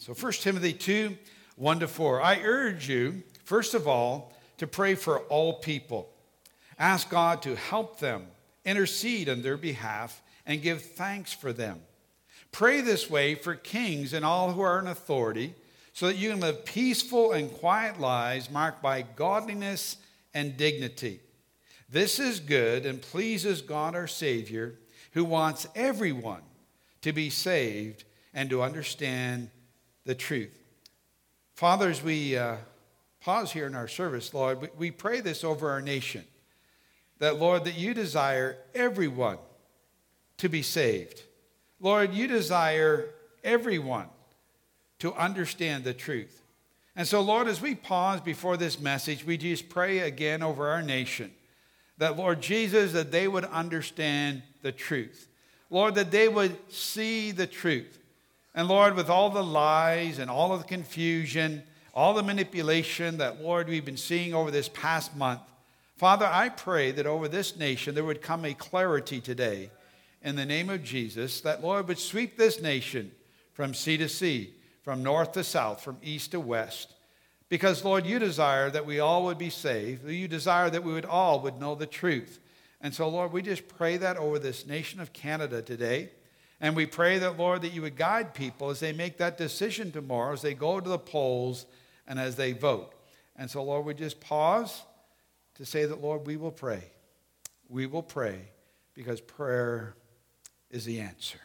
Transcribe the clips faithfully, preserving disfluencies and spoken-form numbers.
So First Timothy two, one to four. I urge you, first of all, to pray for all people. Ask God to help them, intercede on their behalf, and give thanks for them. Pray this way for kings and all who are in authority, so that you can live peaceful and quiet lives marked by godliness and dignity. This is good and pleases God our Savior, who wants everyone to be saved and to understand the truth. Father, as we uh, pause here in our service, Lord, we, we pray this over our nation, that, Lord, that you desire everyone to be saved. Lord, you desire everyone to understand the truth. And so, Lord, as we pause before this message, we just pray again over our nation, that, Lord Jesus, that they would understand the truth. Lord, that they would see the truth. And Lord, with all the lies and all of the confusion, all the manipulation that, Lord, we've been seeing over this past month, Father, I pray that over this nation there would come a clarity today in the name of Jesus, that, Lord, would sweep this nation from sea to sea, from north to south, from east to west. Because, Lord, you desire that we all would be saved. You desire that we would all would know the truth. And so, Lord, we just pray that over this nation of Canada today. And we pray that, Lord, that you would guide people as they make that decision tomorrow, as they go to the polls and as they vote. And so, Lord, we just pause to say that, Lord, we will pray. We will pray because prayer is the answer.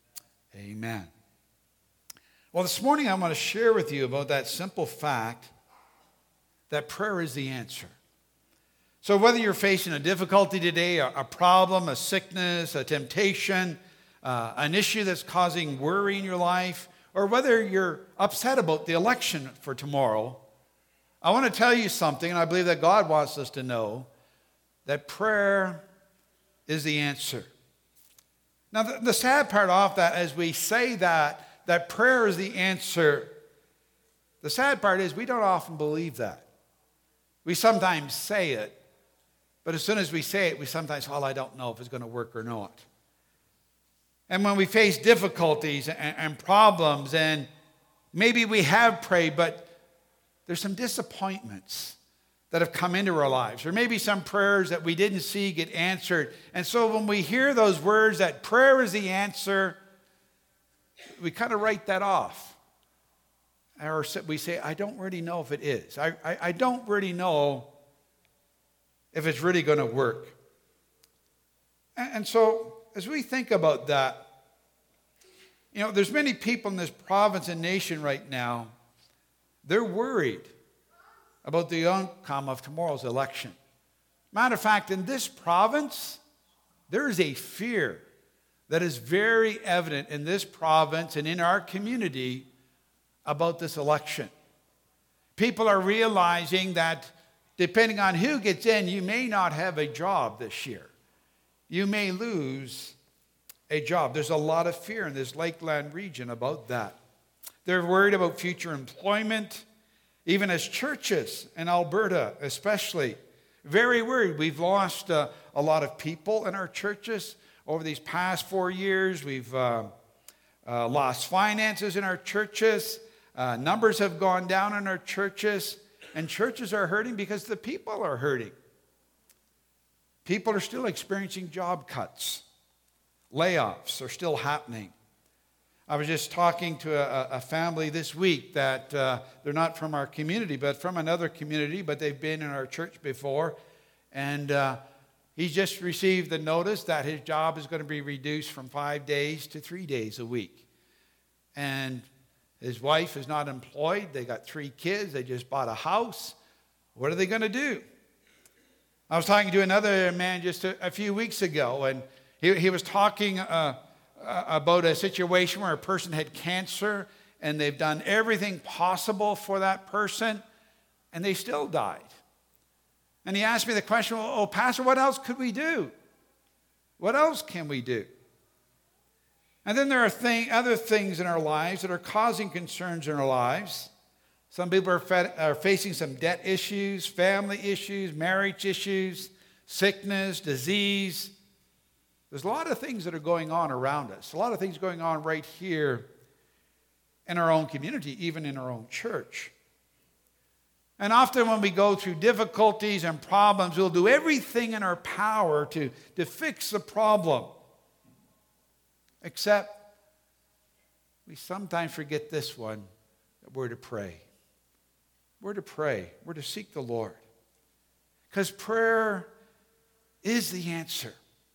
Amen. Well, this morning I want to share with you about that simple fact that prayer is the answer. So whether you're facing a difficulty today, a, a problem, a sickness, a temptation, uh, an issue that's causing worry in your life, or whether you're upset about the election for tomorrow, I want to tell you something, and I believe that God wants us to know, that prayer is the answer. Now, the, the sad part of that, as we say that, that prayer is the answer, the sad part is we don't often believe that. We sometimes say it, but as soon as we say it, we sometimes, well, I don't know if it's going to work or not. And when we face difficulties and, and problems, and maybe we have prayed, but there's some disappointments that have come into our lives, or maybe some prayers that we didn't see get answered. And so when we hear those words that prayer is the answer, we kind of write that off. Or we say, I don't really know if it is. I, I, I don't really know if it's really going to work. And, and so as we think about that, you know, there's many people in this province and nation right now, they're worried about the outcome of tomorrow's election. Matter of fact, in this province, there is a fear that is very evident in this province and in our community about this election. People are realizing that depending on who gets in, you may not have a job this year. You may lose a job. There's a lot of fear in this Lakeland region about that. They're worried about future employment, even as churches in Alberta especially. Very worried. We've lost uh, a lot of people in our churches over these past four years. We've uh, uh, lost finances in our churches. Uh, numbers have gone down in our churches. And churches are hurting because the people are hurting. People are still experiencing job cuts. Layoffs are still happening. I was just talking to a, a family this week that uh, they're not from our community, but from another community, but they've been in our church before. And uh, he just received the notice that his job is going to be reduced from five days to three days a week. And his wife is not employed. They got three kids. They just bought a house. What are they going to do? I was talking to another man just a, a few weeks ago, and he, he was talking uh, about a situation where a person had cancer, and they've done everything possible for that person, and they still died. And he asked me the question, well, oh, Pastor, what else could we do? What else can we do? And then there are thing, other things in our lives that are causing concerns in our lives. Some people are, fed, are facing some debt issues, family issues, marriage issues, sickness, disease. There's a lot of things that are going on around us, a lot of things going on right here in our own community, even in our own church. And often when we go through difficulties and problems, we'll do everything in our power to, to fix the problem. Except we sometimes forget this one, that we're to pray. We're to pray. We're to seek the Lord. Because prayer is the answer.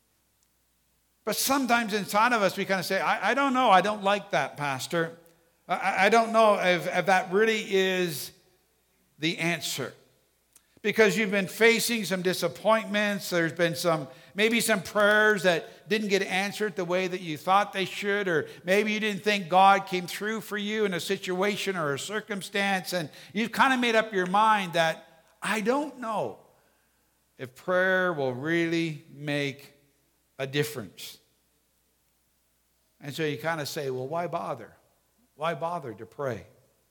But sometimes inside of us, we kind of say, I, I don't know. I don't like that, Pastor. I, I don't know if, if that really is the answer. Because you've been facing some disappointments. There's been some, maybe some prayers that didn't get answered the way that you thought they should. Or maybe you didn't think God came through for you in a situation or a circumstance. And you've kind of made up your mind that I don't know if prayer will really make a difference. And so you kind of say, well, why bother? Why bother to pray?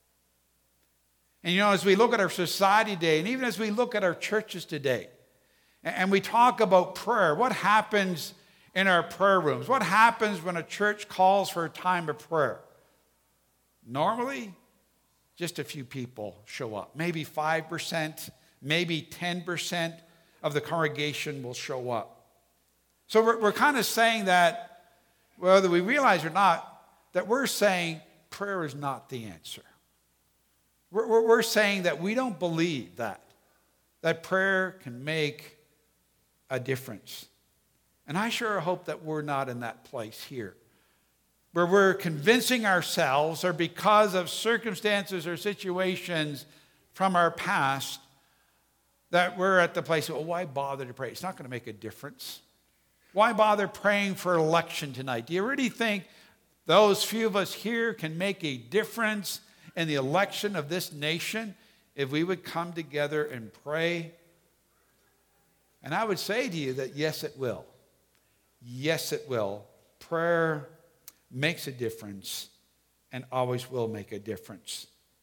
And you know, as we look at our society today, and even as we look at our churches today, and we talk about prayer, what happens in our prayer rooms? What happens when a church calls for a time of prayer? Normally, just a few people show up. Maybe five percent, maybe ten percent of the congregation will show up. So we're, we're kind of saying that, whether we realize or not, that we're saying prayer is not the answer. We're, we're saying that we don't believe that, that prayer can make a difference. And I sure hope that we're not in that place here, where we're convincing ourselves, or because of circumstances or situations from our past, that we're at the place of, well, why bother to pray? It's not going to make a difference. Why bother praying for election tonight? Do you really think those few of us here can make a difference in the election of this nation if we would come together and pray? And I would say to you that yes, it will. Yes, it will. Prayer makes a difference and always will make a difference.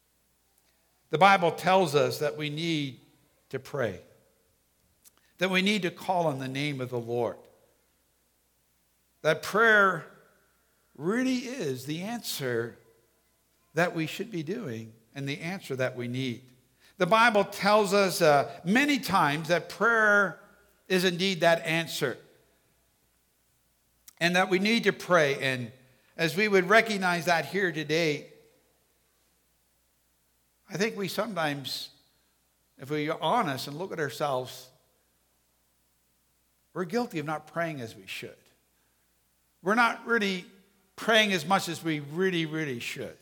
The Bible tells us that we need to pray, that we need to call on the name of the Lord, that prayer really is the answer that we should be doing and the answer that we need. The Bible tells us uh, many times that prayer is indeed that answer, and that we need to pray. And as we would recognize that here today, I think we sometimes, if we are honest and look at ourselves, we're guilty of not praying as we should. We're not really praying as much as we really, really should.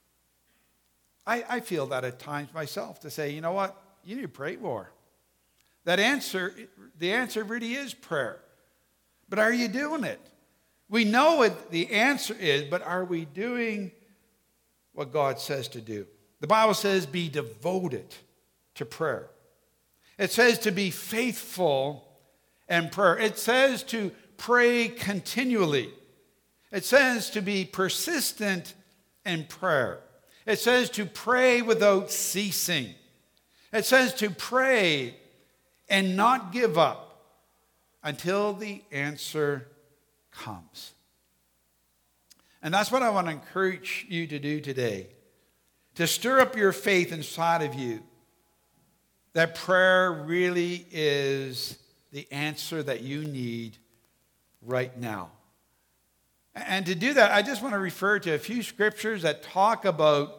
I, I feel that at times myself, to say, you know what, you need to pray more. That answer, the answer really is prayer. But are you doing it? We know what the answer is, but are we doing what God says to do? The Bible says be devoted to prayer. It says to be faithful in prayer. It says to pray continually. It says to be persistent in prayer. It says to pray without ceasing. It says to pray and not give up until the answer comes. And that's what I want to encourage you to do today, to stir up your faith inside of you, that prayer really is the answer that you need right now. And to do that, I just want to refer to a few scriptures that talk about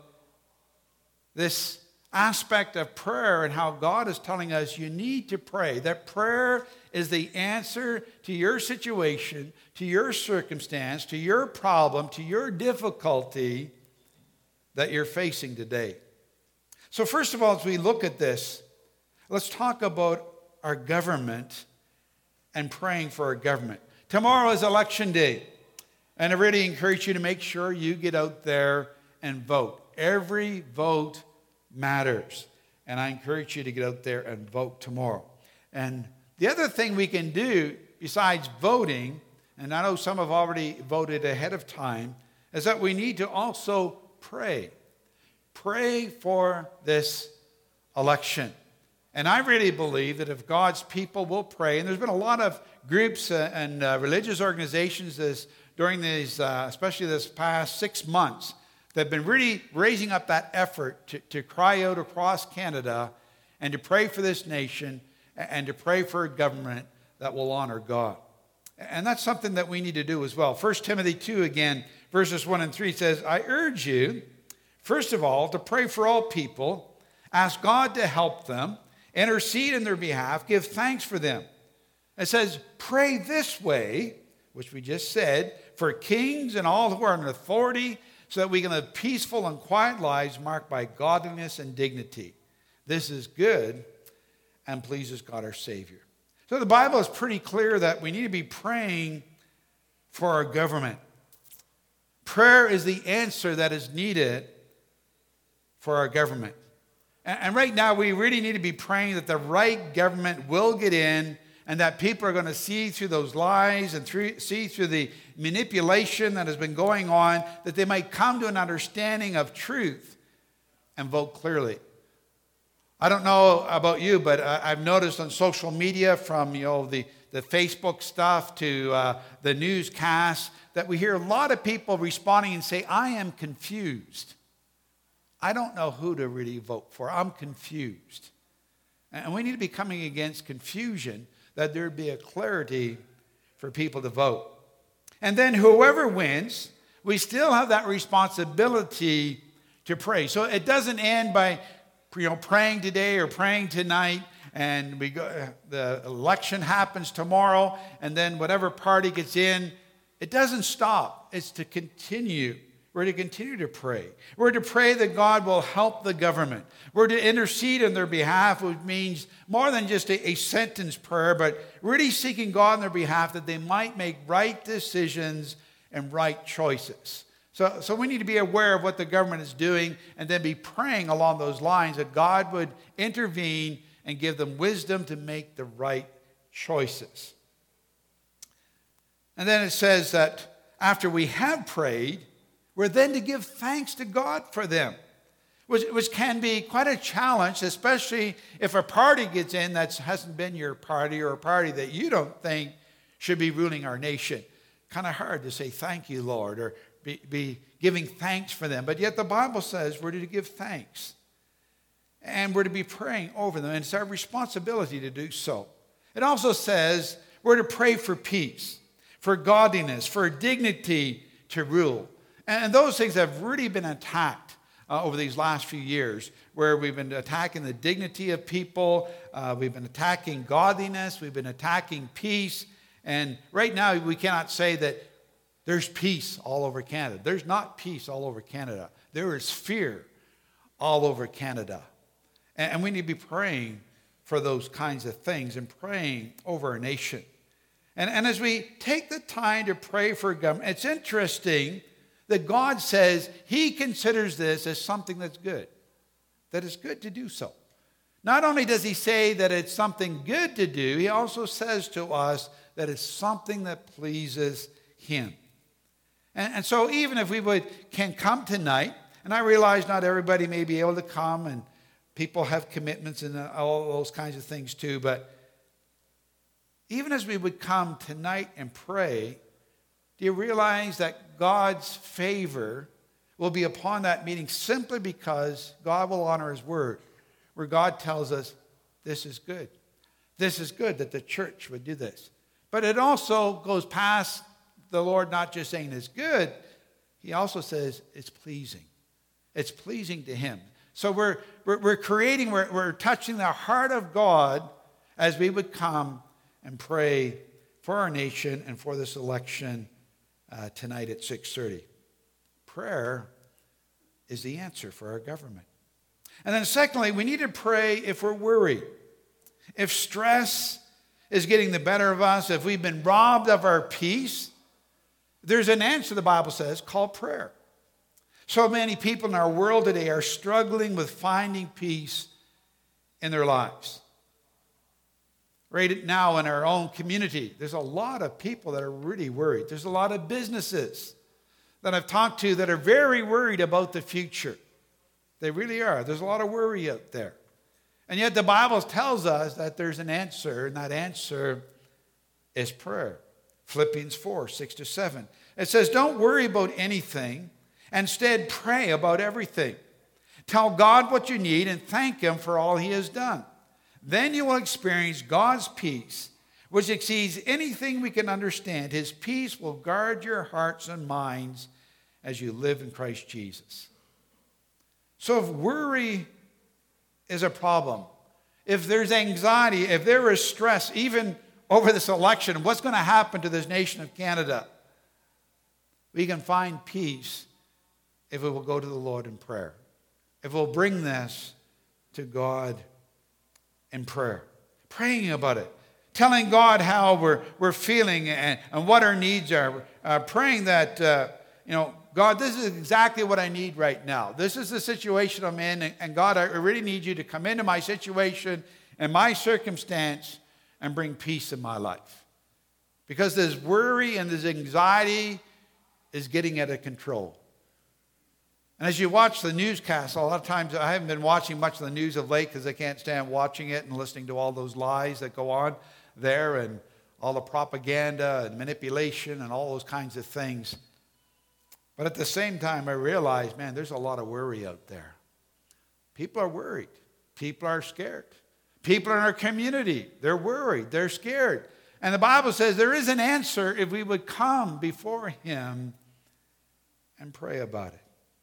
this aspect of prayer and how God is telling us you need to pray, that prayer is the answer to your situation, to your circumstance, to your problem, to your difficulty that you're facing today. So first of all, as we look at this, let's talk about our government and praying for our government. Tomorrow is election day, and I really encourage you to make sure you get out there and vote. Every vote matters, and I encourage you to get out there and vote tomorrow. And the other thing we can do besides voting, and I know some have already voted ahead of time, is that we need to also pray. Pray for this election. And I really believe that if God's people will pray, and there's been a lot of groups and uh, religious organizations this, during these, uh, especially this past six months, that have been really raising up that effort to, to cry out across Canada and to pray for this nation and to pray for a government that will honor God. And that's something that we need to do as well. First Timothy two again, verses one and three says, I urge you, first of all, to pray for all people, ask God to help them, intercede in their behalf, give thanks for them. It says, pray this way, which we just said, for kings and all who are in authority, so that we can live peaceful and quiet lives marked by godliness and dignity. This is good and pleases God our Savior. So the Bible is pretty clear that we need to be praying for our government. Prayer is the answer that is needed for our government. And right now we really need to be praying that the right government will get in, and that people are going to see through those lies and through, see through the manipulation that has been going on, that they might come to an understanding of truth and vote clearly. I don't know about you, but I've noticed on social media, from you know the, the Facebook stuff to uh, the newscasts, that we hear a lot of people responding and say, I am confused. I don't know who to really vote for. I'm confused. And we need to be coming against confusion, that there be a clarity for people to vote. And then whoever wins, we still have that responsibility to pray. So it doesn't end by you know, praying today or praying tonight, and we go, the election happens tomorrow, and then whatever party gets in, it doesn't stop. It's to continue. We're to continue to pray. We're to pray that God will help the government. We're to intercede on their behalf, which means more than just a, a sentence prayer, but really seeking God on their behalf that they might make right decisions and right choices. So, so we need to be aware of what the government is doing and then be praying along those lines that God would intervene and give them wisdom to make the right choices. And then it says that after we have prayed, we're then to give thanks to God for them, which, which can be quite a challenge, especially if a party gets in that hasn't been your party, or a party that you don't think should be ruling our nation. Kind of hard to say thank you, Lord, or be, be giving thanks for them. But yet the Bible says we're to give thanks. And we're to be praying over them. And it's our responsibility to do so. It also says we're to pray for peace, for godliness, for dignity to rule. And those things have really been attacked uh, over these last few years, where we've been attacking the dignity of people, uh, we've been attacking godliness, we've been attacking peace. And right now we cannot say that there's peace all over Canada. There's not peace all over Canada. There is fear all over Canada. And, and we need to be praying for those kinds of things and praying over our nation. And, and as we take the time to pray for government, it's interesting that God says he considers this as something that's good, that it's good to do so. Not only does he say that it's something good to do, he also says to us that it's something that pleases him. And, and so even if we would can come tonight, and I realize not everybody may be able to come, and people have commitments and all those kinds of things too, but even as we would come tonight and pray, do you realize that God's favor will be upon that meeting simply because God will honor his word, where God tells us this is good. This is good that the church would do this. But it also goes past the Lord not just saying it's good. He also says it's pleasing. It's pleasing to him. So we're, we're, we're creating, we're, we're touching the heart of God as we would come and pray for our nation and for this election Uh, tonight at six thirty. Prayer is the answer for our government. And then secondly, we need to pray if we're worried. If stress is getting the better of us, if we've been robbed of our peace, there's an answer, the Bible says, called prayer. So many people in our world today are struggling with finding peace in their lives. Right now in our own community, there's a lot of people that are really worried. There's a lot of businesses that I've talked to that are very worried about the future. They really are. There's a lot of worry out there. And yet the Bible tells us that there's an answer, and that answer is prayer. Philippians four, six to seven. It says, don't worry about anything. Instead, pray about everything. Tell God what you need and thank Him for all He has done. Then you will experience God's peace, which exceeds anything we can understand. His peace will guard your hearts and minds as you live in Christ Jesus. So if worry is a problem, if there's anxiety, if there is stress, even over this election, what's going to happen to this nation of Canada, we can find peace if we will go to the Lord in prayer. If we'll bring this to God in prayer. Praying about it. Telling God how we're, we're feeling and, and what our needs are. Uh, praying that, uh, you know, God, this is exactly what I need right now. This is the situation I'm in. And, and God, I really need you to come into my situation and my circumstance and bring peace in my life. Because this worry and this anxiety is getting out of control. And as you watch the newscast, a lot of times I haven't been watching much of the news of late because I can't stand watching it and listening to all those lies that go on there and all the propaganda and manipulation and all those kinds of things. But at the same time, I realize, man, there's a lot of worry out there. People are worried. People are scared. People in our community, they're worried. They're scared. And the Bible says there is an answer if we would come before Him and pray about it.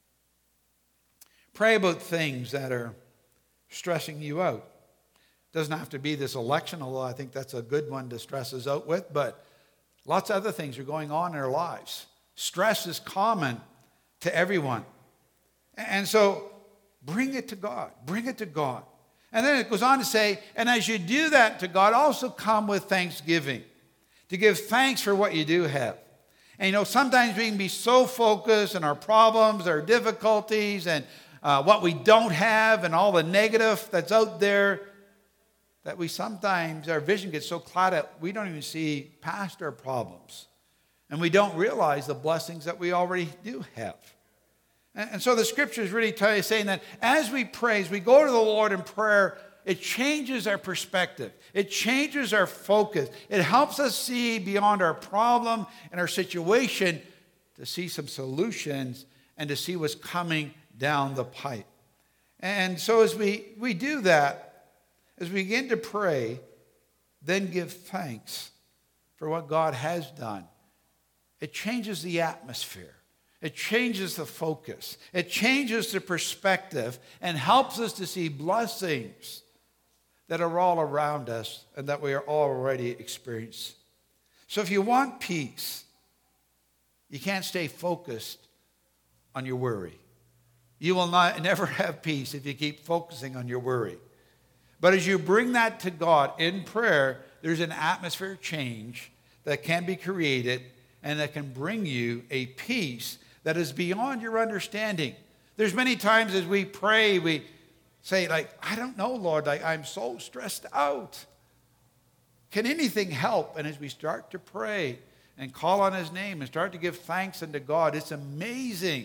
Pray about things that are stressing you out. Doesn't have to be this election, although I think that's a good one to stress us out with, but lots of other things are going on in our lives. Stress is common to everyone. And so bring it to God. Bring it to God. And then it goes on to say, and as you do that to God, also come with thanksgiving, to give thanks for what you do have. And you know, sometimes we can be so focused on our problems, our difficulties, and uh, what we don't have, and all the negative that's out there, that we sometimes, our vision gets so clouded, we don't even see past our problems. And we don't realize the blessings that we already do have. And, and so the scriptures really tell you, saying that as we pray, as we go to the Lord in prayer, it changes our perspective. It changes our focus. It helps us see beyond our problem and our situation to see some solutions and to see what's coming down the pipe. And so as we, we do that, as we begin to pray, then give thanks for what God has done. It changes the atmosphere. It changes the focus. It changes the perspective and helps us to see blessings that are all around us and that we are already experiencing. So if you want peace, you can't stay focused on your worry. You will not never have peace if you keep focusing on your worry. But as you bring that to God in prayer, there's an atmosphere change that can be created and that can bring you a peace that is beyond your understanding. There's many times as we pray, we say, like, I don't know, Lord, like, I'm so stressed out. Can anything help? And as we start to pray and call on His name and start to give thanks unto God, it's amazing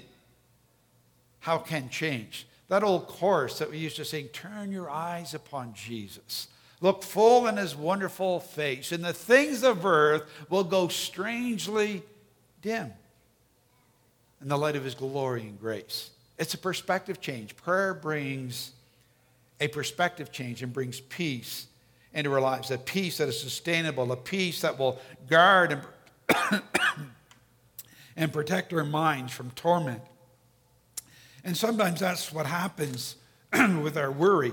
how it can change. That old chorus that we used to sing, turn your eyes upon Jesus. Look full in His wonderful face, and the things of earth will go strangely dim in the light of His glory and grace. It's a perspective change. Prayer brings a perspective change and brings peace into our lives, a peace that is sustainable, a peace that will guard and, and protect our minds from torment. And sometimes that's what happens with our worry.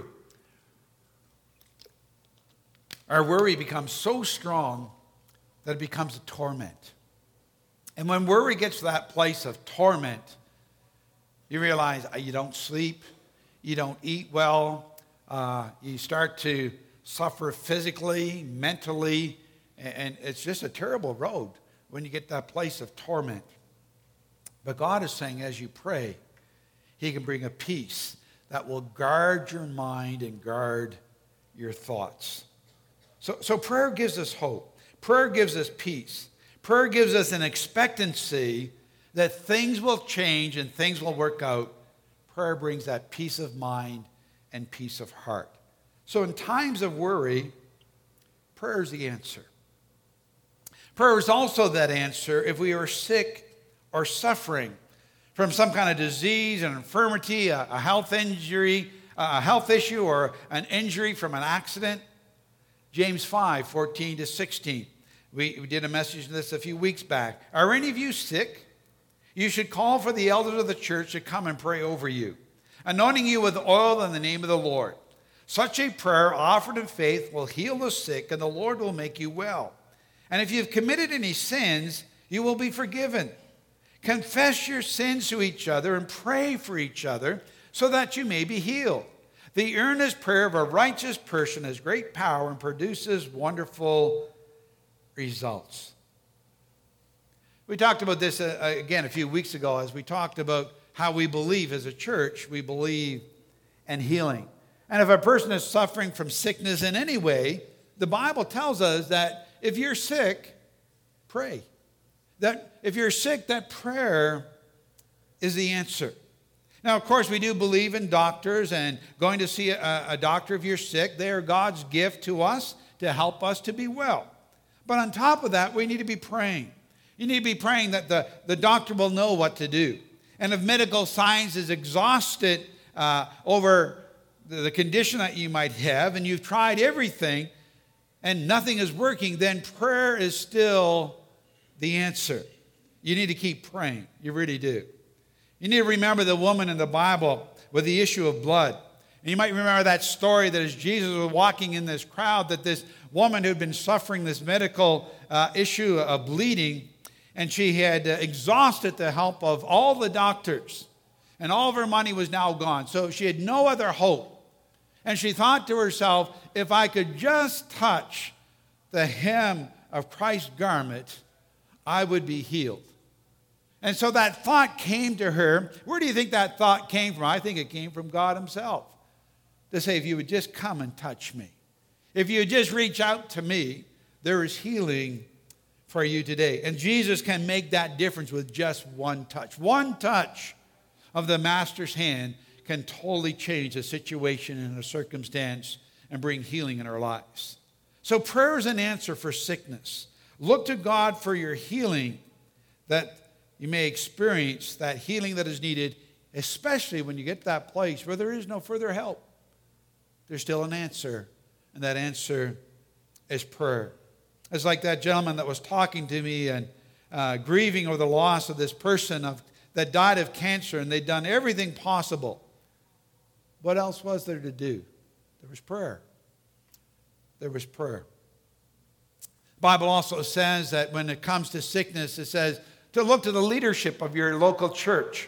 Our worry becomes so strong that it becomes a torment. And when worry gets to that place of torment, you realize you don't sleep, you don't eat well, uh, you start to suffer physically, mentally, and it's just a terrible road when you get to that place of torment. But God is saying, as you pray, He can bring a peace that will guard your mind and guard your thoughts. So, so prayer gives us hope. Prayer gives us peace. Prayer gives us an expectancy that things will change and things will work out. Prayer brings that peace of mind and peace of heart. So in times of worry, prayer is the answer. Prayer is also that answer if we are sick or suffering from some kind of disease, an infirmity, a, a health injury, a health issue, or an injury from an accident. James five, fourteen to sixteen. We, we did a message on this a few weeks back. Are any of you sick? You should call for the elders of the church to come and pray over you, anointing you with oil in the name of the Lord. Such a prayer offered in faith will heal the sick, and the Lord will make you well. And if you've committed any sins, you will be forgiven. Confess your sins to each other and pray for each other so that you may be healed. The earnest prayer of a righteous person has great power and produces wonderful results. We talked about this uh, again a few weeks ago as we talked about how we believe as a church. We believe in healing. And if a person is suffering from sickness in any way, the Bible tells us that if you're sick, pray. That if you're sick, that prayer is the answer. Now, of course, we do believe in doctors and going to see a, a doctor if you're sick. They are God's gift to us to help us to be well. But on top of that, we need to be praying. You need to be praying that the, the doctor will know what to do. And if medical science is exhausted uh, over the, the condition that you might have, and you've tried everything and nothing is working, then prayer is still the answer. You need to keep praying. You really do. You need to remember the woman in the Bible with the issue of blood. And you might remember that story that as Jesus was walking in this crowd, that this woman who had been suffering this medical uh, issue of bleeding, and she had uh, exhausted the help of all the doctors, and all of her money was now gone. So she had no other hope. And she thought to herself, if I could just touch the hem of Christ's garment, I would be healed. And so that thought came to her. Where do you think that thought came from? I think it came from God himself. To say, if you would just come and touch me, if you would just reach out to me, there is healing for you today. And Jesus can make that difference with just one touch. One touch of the Master's hand can totally change a situation and a circumstance and bring healing in our lives. So prayer is an answer for sickness. Look to God for your healing, that you may experience that healing that is needed, especially when you get to that place where there is no further help. There's still an answer, and that answer is prayer. It's like that gentleman that was talking to me and uh, grieving over the loss of this person of, that died of cancer, and they'd done everything possible. What else was there to do? There was prayer. There was prayer. The Bible also says that when it comes to sickness, it says to look to the leadership of your local church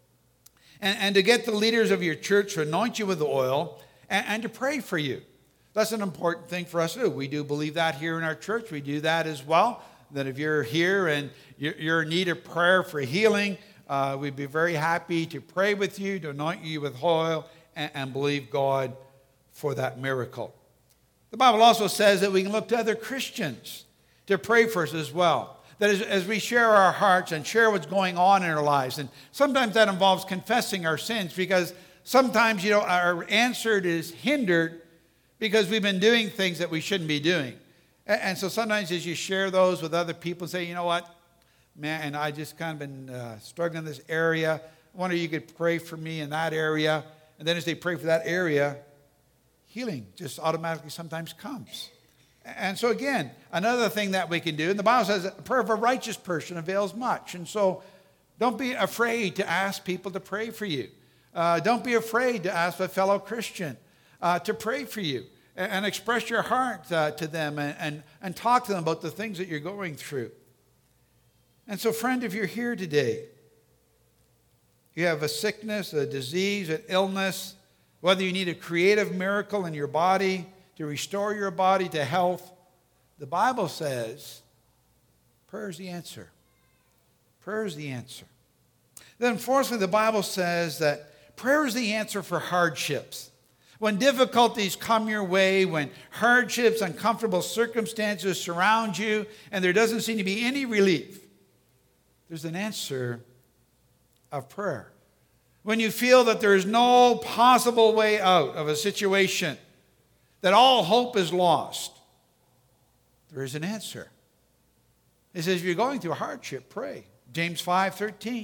and, and to get the leaders of your church to anoint you with oil and, and to pray for you. That's an important thing for us to do. We do believe that here in our church. We do that as well, that if you're here and you're, you're in need of prayer for healing, uh, we'd be very happy to pray with you, to anoint you with oil, and, and believe God for that miracle. The Bible also says that we can look to other Christians to pray for us as well. That is, as we share our hearts and share what's going on in our lives. And sometimes that involves confessing our sins, because sometimes, you know, our answer is hindered because we've been doing things that we shouldn't be doing. And, and so sometimes as you share those with other people, say, you know what, man, and I just kind of been uh, struggling in this area. I wonder if you could pray for me in that area. And then as they pray for that area, healing just automatically sometimes comes. And so again, another thing that we can do, and the Bible says a prayer of a righteous person avails much. And so don't be afraid to ask people to pray for you. Uh, don't be afraid to ask a fellow Christian uh, to pray for you and, and express your heart uh, to them and, and, and talk to them about the things that you're going through. And so, friend, if you're here today, you have a sickness, a disease, an illness, whether you need a creative miracle in your body to restore your body to health, the Bible says prayer is the answer. Prayer is the answer. Then fourthly, the Bible says that prayer is the answer for hardships. When difficulties come your way, when hardships, uncomfortable circumstances surround you, and there doesn't seem to be any relief, there's an answer of prayer. When you feel that there is no possible way out of a situation, that all hope is lost, there is an answer. It says, if you're going through hardship, pray. James five thirteen.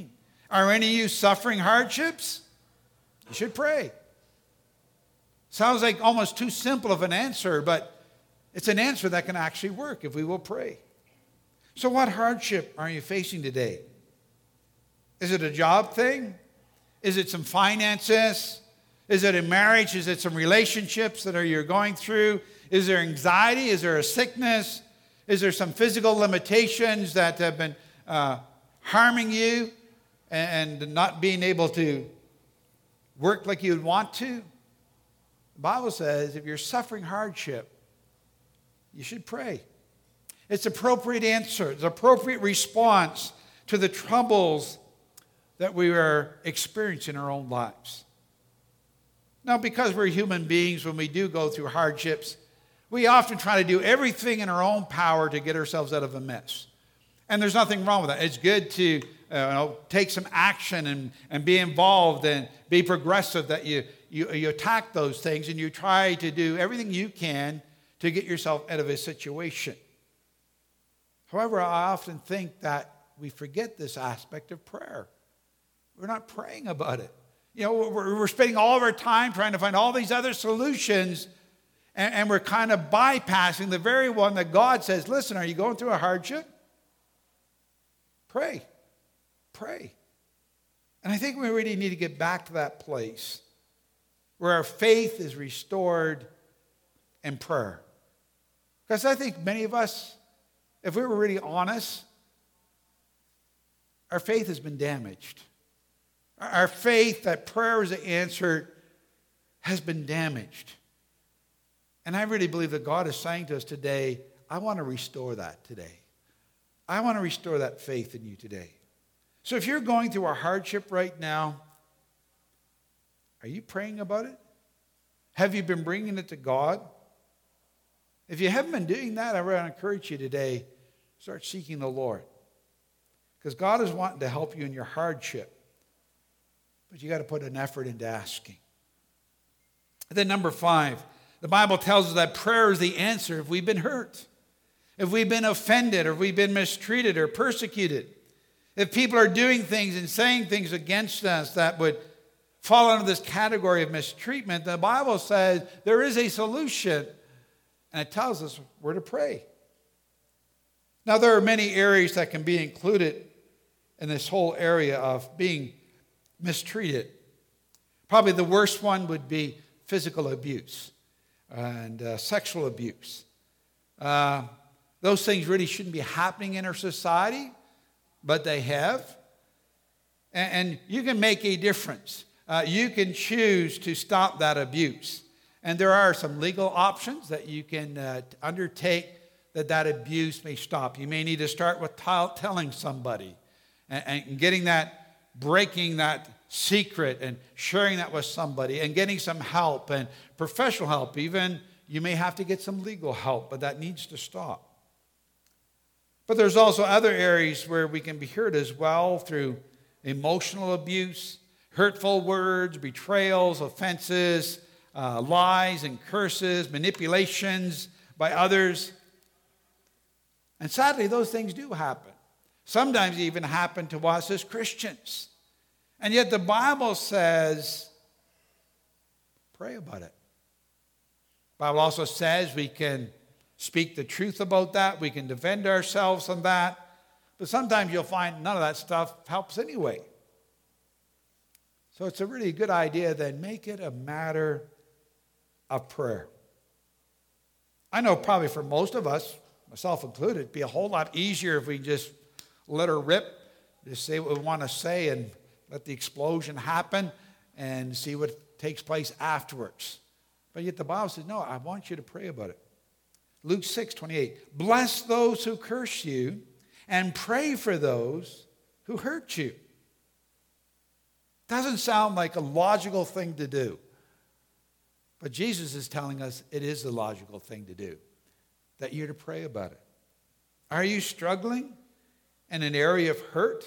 Are any of you suffering hardships? You should pray. Sounds like almost too simple of an answer, but it's an answer that can actually work if we will pray. So what hardship are you facing today? Is it a job thing? Is it some finances? Is it a marriage? Is it some relationships that are you're going through? Is there anxiety? Is there a sickness? Is there some physical limitations that have been uh, harming you and not being able to work like you'd want to? The Bible says if you're suffering hardship, you should pray. It's appropriate answer. It's appropriate response to the troubles that we are experiencing in our own lives. Now, because we're human beings, when we do go through hardships, we often try to do everything in our own power to get ourselves out of a mess. And there's nothing wrong with that. It's good to uh, you know, take some action and, and be involved and be progressive, that you, you, you attack those things and you try to do everything you can to get yourself out of a situation. However, I often think that we forget this aspect of prayer. We're not praying about it. You know, we're, we're spending all of our time trying to find all these other solutions, and, and we're kind of bypassing the very one that God says, listen, are you going through a hardship? Pray. Pray. And I think we really need to get back to that place where our faith is restored in prayer. Because I think many of us, if we were really honest, our faith has been damaged. Our faith that prayer is answered has been damaged. And I really believe that God is saying to us today, I want to restore that today. I want to restore that faith in you today. So if you're going through a hardship right now, are you praying about it? Have you been bringing it to God? If you haven't been doing that, I want to encourage you today, start seeking the Lord. Because God is wanting to help you in your hardship. But you got to put an effort into asking. And then number five, the Bible tells us that prayer is the answer if we've been hurt, if we've been offended, or if we've been mistreated or persecuted. If people are doing things and saying things against us that would fall under this category of mistreatment, the Bible says there is a solution, and it tells us where to pray. Now, there are many areas that can be included in this whole area of being mistreated. Probably the worst one would be physical abuse and uh, sexual abuse. Uh, those things really shouldn't be happening in our society, but they have. And, and you can make a difference. Uh, you can choose to stop that abuse. And there are some legal options that you can uh, undertake that that abuse may stop. You may need to start with t- telling somebody and, and getting that, breaking that secret and sharing that with somebody and getting some help and professional help. Even you may have to get some legal help, but that needs to stop. But there's also other areas where we can be hurt as well through emotional abuse, hurtful words, betrayals, offenses, uh, lies and curses, manipulations by others. And sadly, those things do happen. Sometimes they even happen to us as Christians. And yet the Bible says, pray about it. The Bible also says we can speak the truth about that. We can defend ourselves on that. But sometimes you'll find none of that stuff helps anyway. So it's a really good idea then, make it a matter of prayer. I know probably for most of us, myself included, it'd be a whole lot easier if we just let her rip, just say what we want to say and let the explosion happen and see what takes place afterwards. But yet the Bible says, no, I want you to pray about it. Luke six twenty-eight, bless those who curse you and pray for those who hurt you. Doesn't sound like a logical thing to do. But Jesus is telling us it is the logical thing to do, that you're to pray about it. Are you struggling in an area of hurt?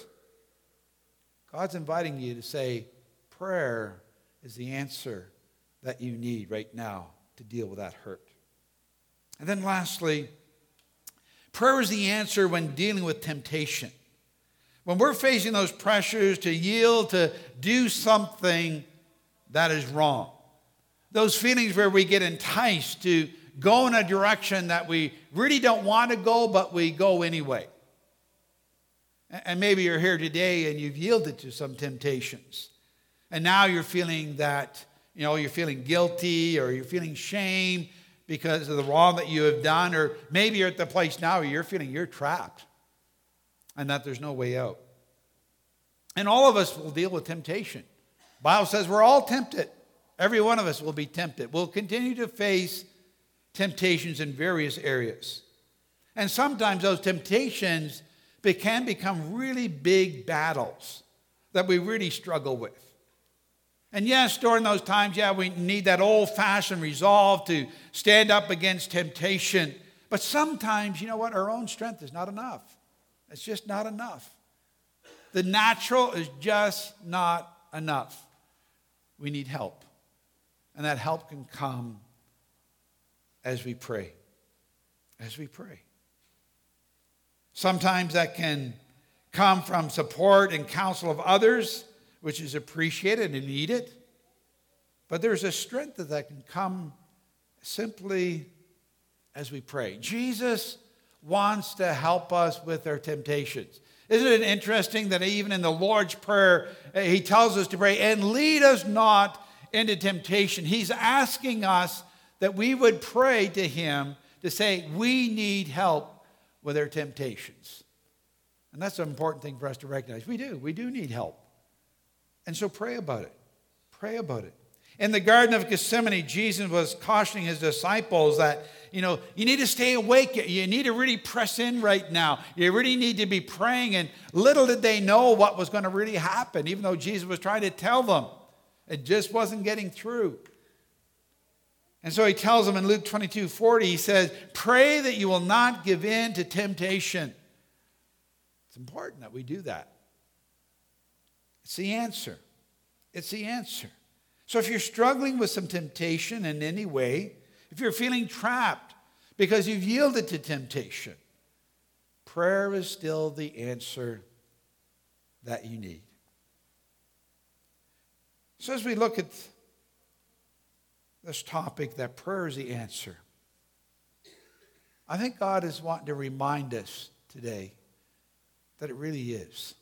God's inviting you to say, prayer is the answer that you need right now to deal with that hurt. And then lastly, prayer is the answer when dealing with temptation. When we're facing those pressures to yield, to do something that is wrong. Those feelings where we get enticed to go in a direction that we really don't want to go, but we go anyway. And maybe you're here today and you've yielded to some temptations. And now you're feeling that, you know, you're feeling guilty or you're feeling shame because of the wrong that you have done. Or maybe you're at the place now where you're feeling you're trapped and that there's no way out. And all of us will deal with temptation. The Bible says we're all tempted. Every one of us will be tempted. We'll continue to face temptations in various areas. And sometimes those temptations they can become really big battles that we really struggle with. And yes, during those times, yeah, we need that old-fashioned resolve to stand up against temptation. But sometimes, you know what? Our own strength is not enough. It's just not enough. The natural is just not enough. We need help. And that help can come as we pray. As we pray. Sometimes that can come from support and counsel of others, which is appreciated and needed. But there's a strength that, that can come simply as we pray. Jesus wants to help us with our temptations. Isn't it interesting that even in the Lord's Prayer, he tells us to pray, and lead us not into temptation. He's asking us that we would pray to him to say, we need help with our temptations. And that's an important thing for us to recognize. We do. We do need help. And so pray about it. Pray about it. In the Garden of Gethsemane, Jesus was cautioning his disciples that, you know, you need to stay awake. You need to really press in right now. You really need to be praying. And little did they know what was going to really happen, even though Jesus was trying to tell them. It just wasn't getting through. And so he tells them in Luke twenty-two forty, he says, pray that you will not give in to temptation. It's important that we do that. It's the answer. It's the answer. So if you're struggling with some temptation in any way, if you're feeling trapped because you've yielded to temptation, prayer is still the answer that you need. So as we look at this topic, that prayer is the answer, I think God is wanting to remind us today that it really is.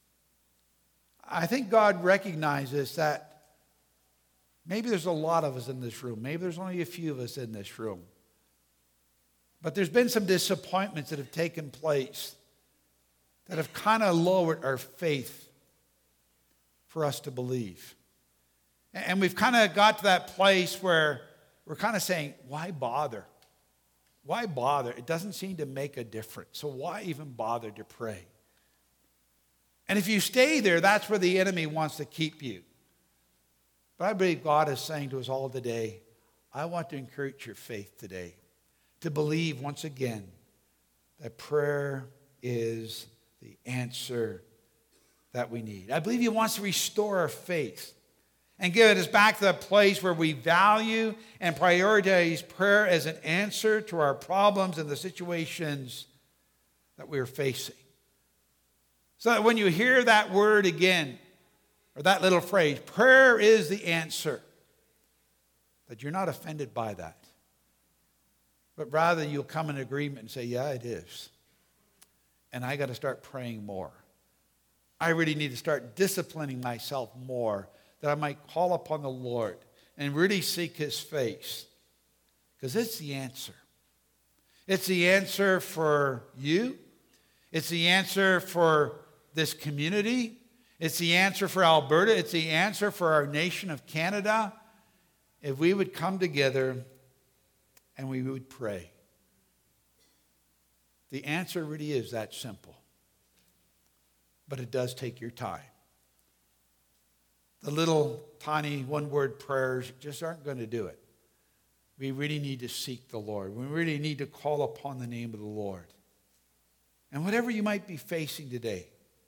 I think God recognizes that maybe there's a lot of us in this room. Maybe there's only a few of us in this room. But there's been some disappointments that have taken place that have kind of lowered our faith for us to believe. And we've kind of got to that place where we're kind of saying, why bother? Why bother? It doesn't seem to make a difference. So why even bother to pray? And if you stay there, that's where the enemy wants to keep you. But I believe God is saying to us all today, I want to encourage your faith today to believe once again that prayer is the answer that we need. I believe he wants to restore our faith and get us back to that place where we value and prioritize prayer as an answer to our problems and the situations that we're facing. So that when you hear that word again, or that little phrase, prayer is the answer, that you're not offended by that. But rather you'll come in agreement and say, yeah, it is. And I got to start praying more. I really need to start disciplining myself more, that I might call upon the Lord and really seek his face. Because it's the answer. It's the answer for you. It's the answer for this community. It's the answer for Alberta. It's the answer for our nation of Canada. If we would come together and we would pray. The answer really is that simple. But it does take your time. The little tiny one-word prayers just aren't going to do it. We really need to seek the Lord. We really need to call upon the name of the Lord. And whatever you might be facing today,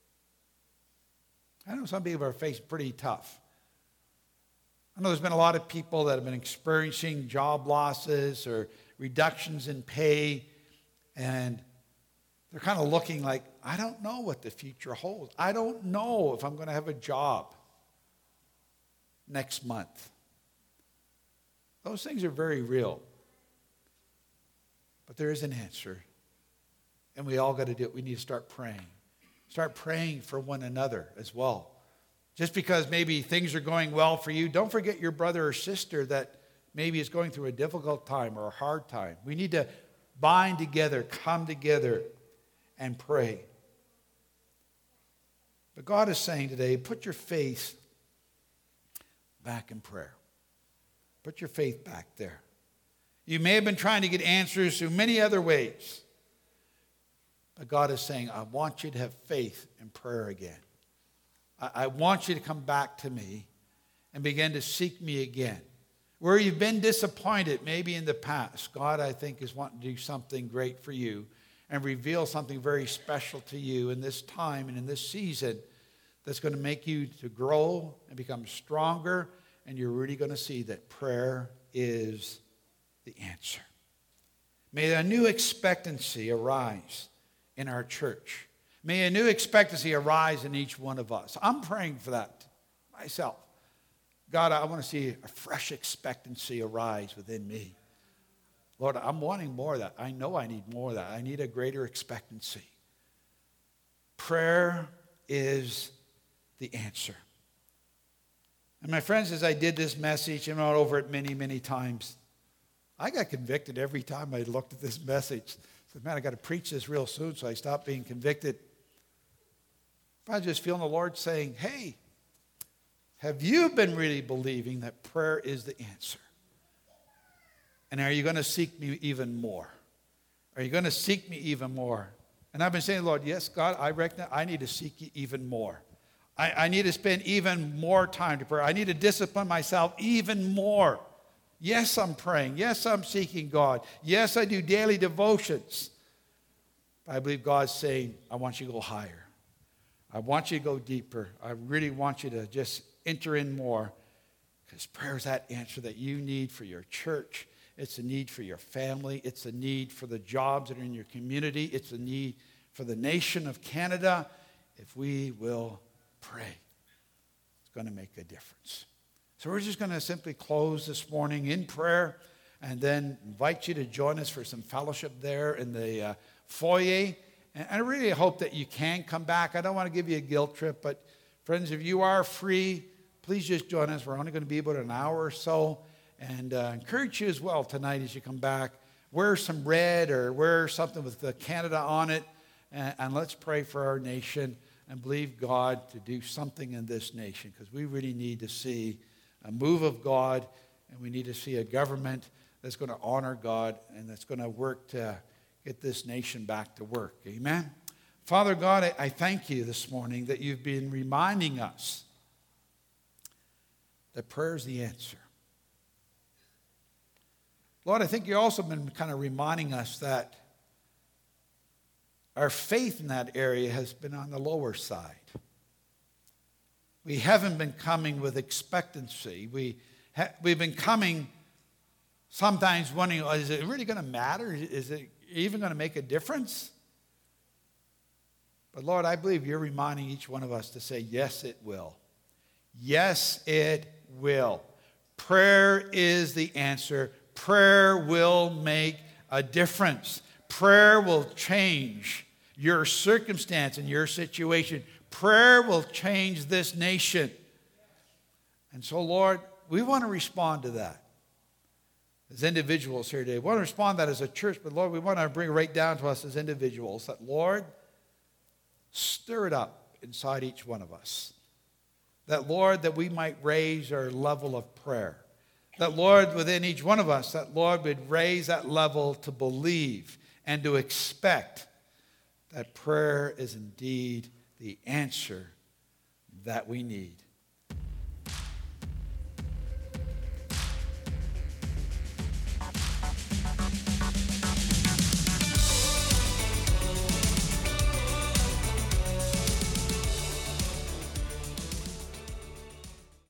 I know some people are facing pretty tough. I know there's been a lot of people that have been experiencing job losses or reductions in pay. And they're kind of looking like, I don't know what the future holds. I don't know if I'm going to have a job next month. Those things are very real. But there is an answer. And we all got to do it. We need to start praying. Start praying for one another as well. Just because maybe things are going well for you, don't forget your brother or sister that maybe is going through a difficult time or a hard time. We need to bind together, come together, and pray. But God is saying today, put your faith back in prayer. Put your faith back there. You may have been trying to get answers through many other ways. But God is saying, I want you to have faith in prayer again. I, I want you to come back to me and begin to seek me again. Where you've been disappointed, maybe in the past, God, I think, is wanting to do something great for you and reveal something very special to you in this time and in this season that's going to make you to grow and become stronger, and you're really going to see that prayer is the answer. May a new expectancy arise in our church. May a new expectancy arise in each one of us. I'm praying for that myself. God, I want to see a fresh expectancy arise within me. Lord, I'm wanting more of that. I know I need more of that. I need a greater expectancy. Prayer is the answer. And my friends, as I did this message and went over it many, many times, I got convicted every time I looked at this message. I said, man, I got to preach this real soon, so I stopped being convicted. I was just feeling the Lord saying, hey, have you been really believing that prayer is the answer? And are you going to seek me even more? Are you going to seek me even more? And I've been saying, Lord, yes, God, I reckon I need to seek you even more. I, I need to spend even more time to pray. I need to discipline myself even more. Yes, I'm praying. Yes, I'm seeking God. Yes, I do daily devotions. But I believe God's saying, I want you to go higher. I want you to go deeper. I really want you to just enter in more, because prayer is that answer that you need for your church. It's a need for your family. It's a need for the jobs that are in your community. It's a need for the nation of Canada. If we will pray, it's going to make a difference. So we're just going to simply close this morning in prayer and then invite you to join us for some fellowship there in the uh, foyer. And I really hope that you can come back. I don't want to give you a guilt trip, but friends, if you are free, please just join us. We're only going to be about an hour or so. And uh, encourage you as well tonight as you come back. Wear some red or wear something with the Canada on it. And, and let's pray for our nation and believe God to do something in this nation, because we really need to see a move of God, and we need to see a government that's going to honor God and that's going to work to get this nation back to work. Amen. Father God, I, I thank you this morning that you've been reminding us that prayer is the answer. Lord, I think you've also been kind of reminding us that our faith in that area has been on the lower side. We haven't been coming with expectancy. We ha- we've been coming sometimes wondering, oh, is it really going to matter? Is it even going to make a difference? But Lord, I believe you're reminding each one of us to say, yes, it will. Yes, it will. Prayer is the answer. Prayer will make a difference. Prayer will change your circumstance and your situation. Prayer will change this nation. And so, Lord, we want to respond to that as individuals here today. We want to respond to that as a church, but Lord, we want to bring it right down to us as individuals that, Lord, stir it up inside each one of us. That, Lord, that we might raise our level of prayer. That, Lord, within each one of us, that, Lord, would raise that level to believe and to expect that prayer is indeed the answer that we need.